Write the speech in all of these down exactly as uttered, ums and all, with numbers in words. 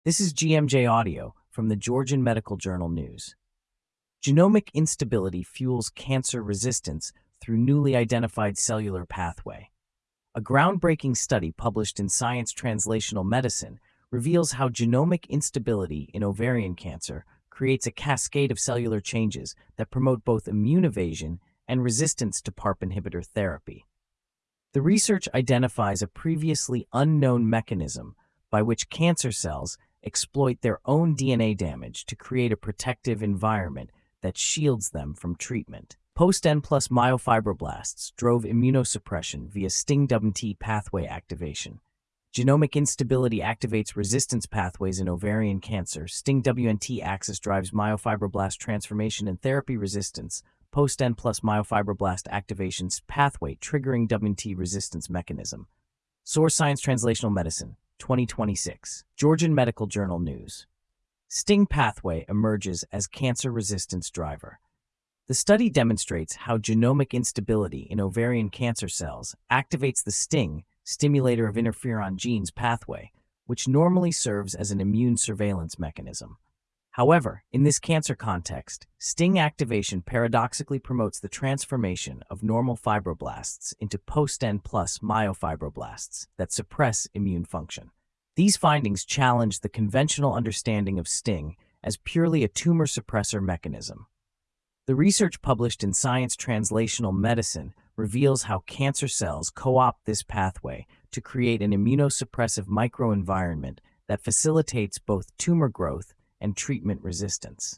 This is G M J Audio from the Georgian Medical Journal News. Genomic instability fuels cancer resistance through newly identified cellular pathway. A groundbreaking study published in Science Translational Medicine reveals how genomic instability in ovarian cancer creates a cascade of cellular changes that promote both immune evasion and resistance to PARP inhibitor therapy. The research identifies a previously unknown mechanism by which cancer cells exploit their own D N A damage to create a protective environment that shields them from treatment. Post-N plus myofibroblasts drove immunosuppression via S T I N G W N T pathway activation. Genomic instability activates resistance pathways in ovarian cancer. S T I N G W N T axis drives myofibroblast transformation and therapy resistance. Post-N plus myofibroblast activations pathway triggering W N T resistance mechanism. Source: Science Translational Medicine, twenty twenty-six. Georgian Medical Journal News. S T I N G pathway emerges as cancer resistance driver. The study demonstrates how genomic instability in ovarian cancer cells activates the S T I N G, stimulator of interferon genes pathway, which normally serves as an immune surveillance mechanism. However, in this cancer context, S T I N G activation paradoxically promotes the transformation of normal fibroblasts into post-N plus myofibroblasts that suppress immune function. These findings challenge the conventional understanding of S T I N G as purely a tumor suppressor mechanism. The research published in Science Translational Medicine reveals how cancer cells co-opt this pathway to create an immunosuppressive microenvironment that facilitates both tumor growth and treatment resistance.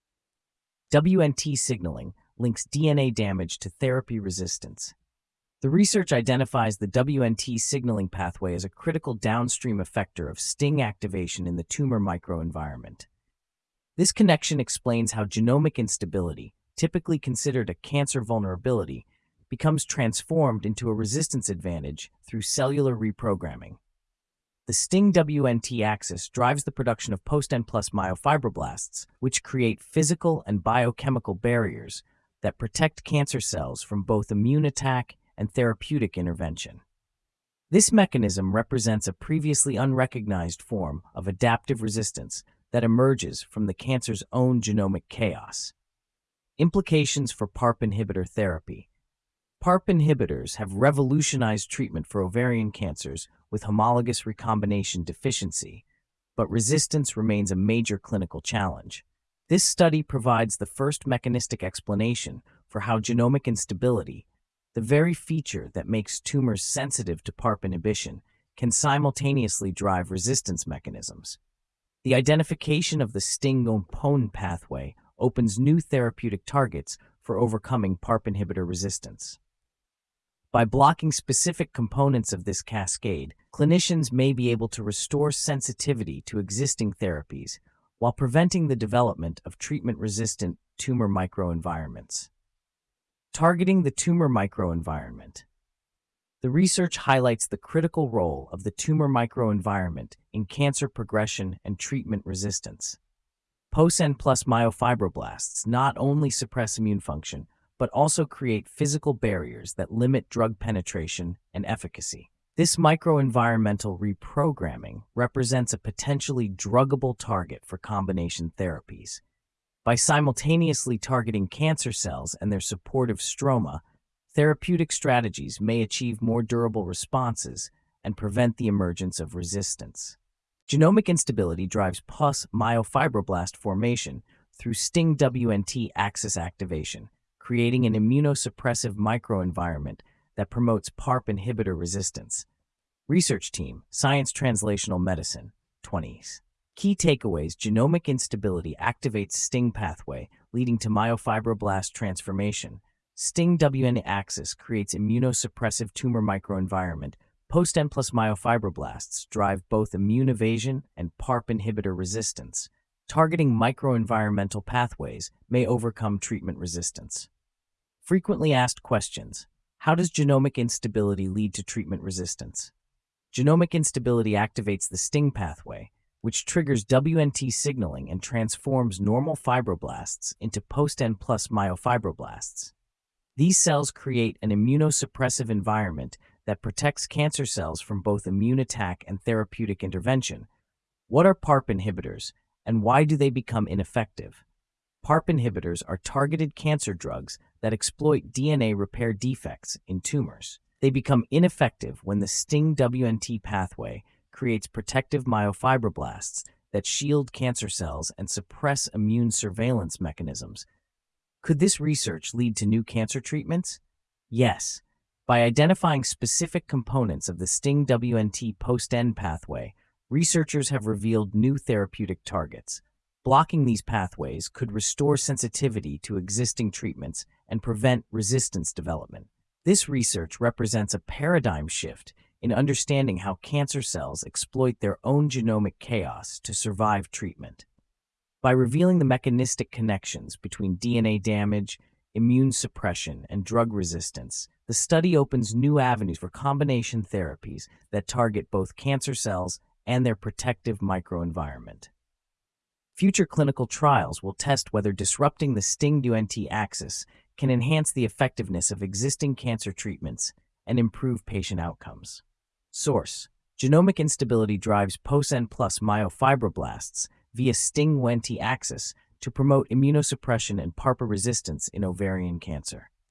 W N T signaling links D N A damage to therapy resistance. The research identifies the W N T signaling pathway as a critical downstream effector of S T I N G activation in the tumor microenvironment. This connection explains how genomic instability, typically considered a cancer vulnerability, becomes transformed into a resistance advantage through cellular reprogramming. The S T I N G W N T axis drives the production of post-N plus myofibroblasts, which create physical and biochemical barriers that protect cancer cells from both immune attack and therapeutic intervention. This mechanism represents a previously unrecognized form of adaptive resistance that emerges from the cancer's own genomic chaos. Implications for PARP inhibitor therapy. PARP inhibitors have revolutionized treatment for ovarian cancers with homologous recombination deficiency, but resistance remains a major clinical challenge. This study provides the first mechanistic explanation for how genomic instability, the very feature that makes tumors sensitive to PARP inhibition, can simultaneously drive resistance mechanisms. The identification of the S T I N G component pathway opens new therapeutic targets for overcoming PARP inhibitor resistance. By blocking specific components of this cascade, clinicians may be able to restore sensitivity to existing therapies while preventing the development of treatment-resistant tumor microenvironments. Targeting the tumor microenvironment. The research highlights the critical role of the tumor microenvironment in cancer progression and treatment resistance. Post-N plus myofibroblasts not only suppress immune function, but also create physical barriers that limit drug penetration and efficacy. This microenvironmental reprogramming represents a potentially druggable target for combination therapies. By simultaneously targeting cancer cells and their supportive stroma, therapeutic strategies may achieve more durable responses and prevent the emergence of resistance. Genomic instability drives pus myofibroblast formation through S T I N G W N T axis activation, creating an immunosuppressive microenvironment that promotes PARP inhibitor resistance. Research Team, Science Translational Medicine, twenties. Key takeaways: genomic instability activates S T I N G pathway, leading to myofibroblast transformation. S T I N G W N T axis creates immunosuppressive tumor microenvironment. Post-N plus myofibroblasts drive both immune evasion and PARP inhibitor resistance. Targeting microenvironmental pathways may overcome treatment resistance. Frequently asked questions. How does genomic instability lead to treatment resistance? Genomic instability activates the S T I N G pathway, which triggers W N T signaling and transforms normal fibroblasts into post-N plus myofibroblasts. These cells create an immunosuppressive environment that protects cancer cells from both immune attack and therapeutic intervention, What are PARP inhibitors, and why do they become ineffective? PARP inhibitors are targeted cancer drugs that exploit D N A repair defects in tumors. They become ineffective when the STING W N T pathway creates protective myofibroblasts that shield cancer cells and suppress immune surveillance mechanisms. Could this research lead to new cancer treatments? Yes. By identifying specific components of the STING W N T post-N pathway, researchers have revealed new therapeutic targets. Blocking these pathways could restore sensitivity to existing treatments and prevent resistance development. This research represents a paradigm shift in understanding how cancer cells exploit their own genomic chaos to survive treatment. By revealing the mechanistic connections between D N A damage, immune suppression, and drug resistance, the study opens new avenues for combination therapies that target both cancer cells and their protective microenvironment. Future clinical trials will test whether disrupting the STING W N T axis can enhance the effectiveness of existing cancer treatments and improve patient outcomes. Source: Genomic instability drives post-N plus myofibroblasts via STING W N T axis to promote immunosuppression and PARP resistance in ovarian cancer.